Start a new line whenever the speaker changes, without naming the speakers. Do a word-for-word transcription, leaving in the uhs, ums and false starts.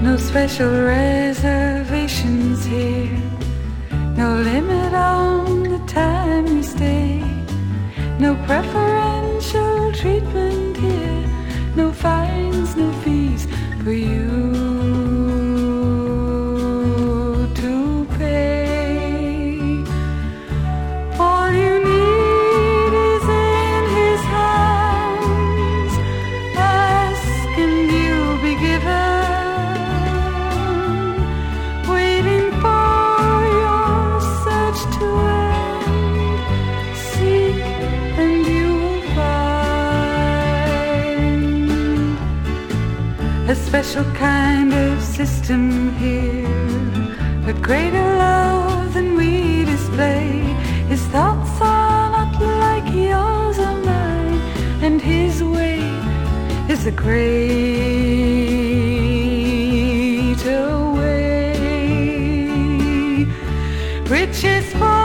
No special reservations here, no limit on the time you stay, no preferential treatment here, no fines, no fees for you to pay. All you need is in his hands, ask and you'll be given. A special kind of system here, with greater love than we display. His thoughts are not like yours or mine, and his way is a greater way. Riches for